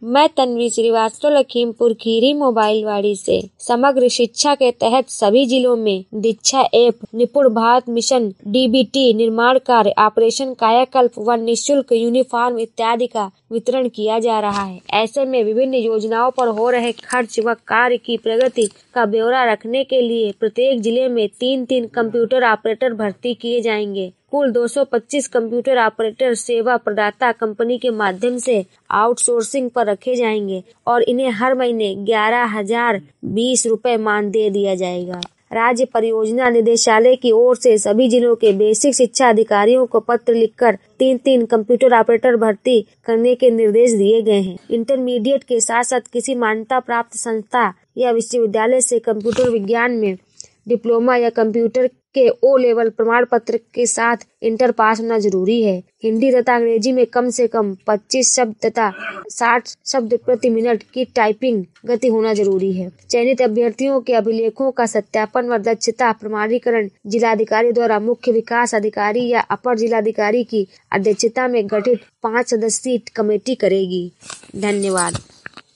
मैं तन्वी श्रीवास्तव, लखीमपुर खीरी मोबाइलवाड़ी से। समग्र शिक्षा के तहत सभी जिलों में दीक्षा ऐप, निपुण भारत मिशन, डीबीटी निर्माण कार्य, ऑपरेशन कायाकल्प व निःशुल्क यूनिफॉर्म इत्यादि का वितरण किया जा रहा है। ऐसे में विभिन्न योजनाओं पर हो रहे खर्च व कार्य की प्रगति का ब्यौरा रखने के लिए प्रत्येक जिले में 3-3 कंप्यूटर ऑपरेटर भर्ती किए जाएंगे। कुल 225 कंप्यूटर ऑपरेटर सेवा प्रदाता कंपनी के माध्यम से आउटसोर्सिंग पर रखे जाएंगे और इन्हें हर महीने 11,020 रुपए मानदेय दिया जाएगा। राज्य परियोजना निदेशालय की ओर से सभी जिलों के बेसिक शिक्षा अधिकारियों को पत्र लिखकर 3-3 कंप्यूटर ऑपरेटर भर्ती करने के निर्देश दिए गए हैं। इंटरमीडिएट के साथ साथ किसी मान्यता प्राप्त संस्था या विश्वविद्यालय से कंप्यूटर विज्ञान में डिप्लोमा या कंप्यूटर के O लेवल प्रमाण पत्र के साथ इंटर पास होना जरूरी है। हिंदी तथा अंग्रेजी में कम से कम 25 शब्द तथा 60 शब्द प्रति मिनट की टाइपिंग गति होना जरूरी है। चयनित अभ्यर्थियों के अभिलेखों का सत्यापन व दक्षता प्रमाणीकरण जिलाधिकारी द्वारा मुख्य विकास अधिकारी या अपर जिलाधिकारी की अध्यक्षता में गठित 5 सदस्यीय कमेटी करेगी। धन्यवाद।